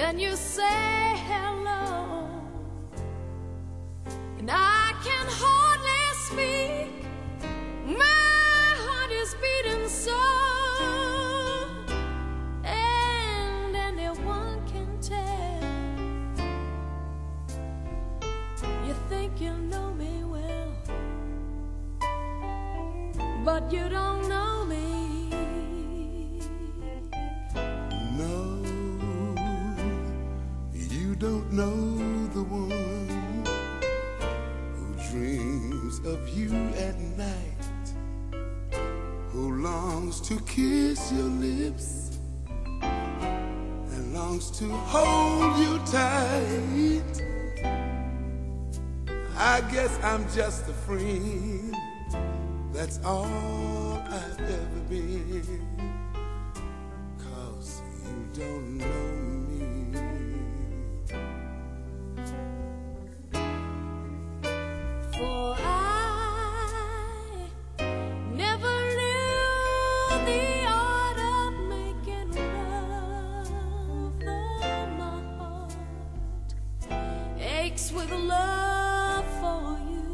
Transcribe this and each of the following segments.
then you say hello, and I can hardly speak. My heart is beating so, and anyone can tell. You think you know me well, but you don't know me. No, you don't know the one who dreams of you at night, who longs to kiss your lips and longs to hold you tight. I guess I'm just a friend, that's all I've ever been, 'cause you don't know me. For I never knew the art of making love, though my heart aches with love for you.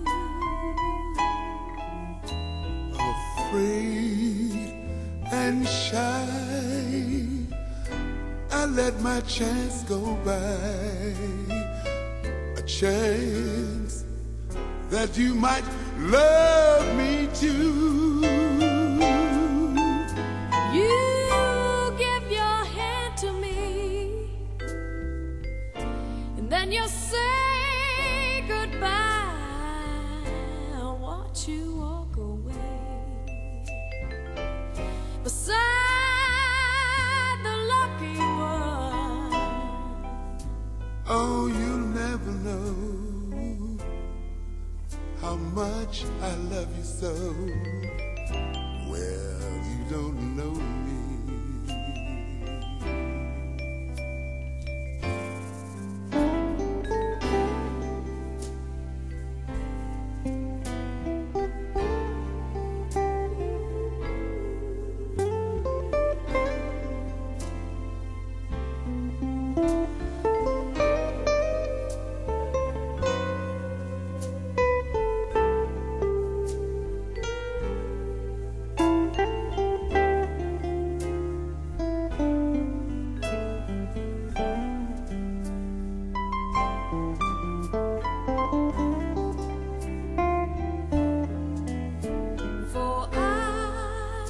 Afraid and shy, I let my chance go by, a chance that you might love me too. You give your hand to me, and then you say goodbye. I watch you walk away beside the lucky one. Oh, you'll never know how much I love you so. Well, you don't know me. For I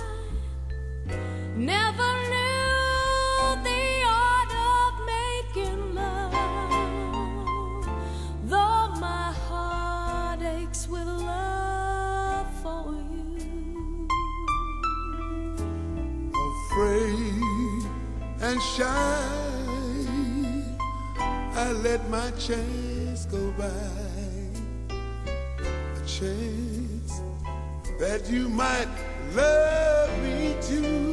never knew the art of making love, though my heart aches with love for you. Afraid and shy, I let my chance go by, a chance that you might love me too.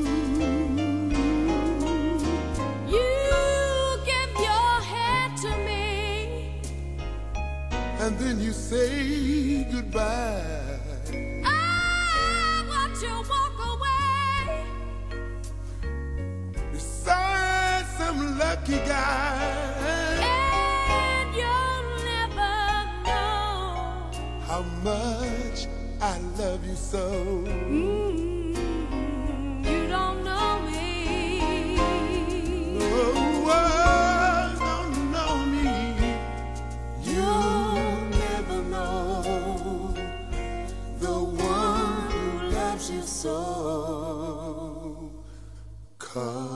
You give your hand to me, And then you say goodbye. I watch you walk away Beside some lucky guy. and you'll never know How much I love you so. You don't know me. Oh, oh, don't know me. You'll never know the one who loves you so. 'Cause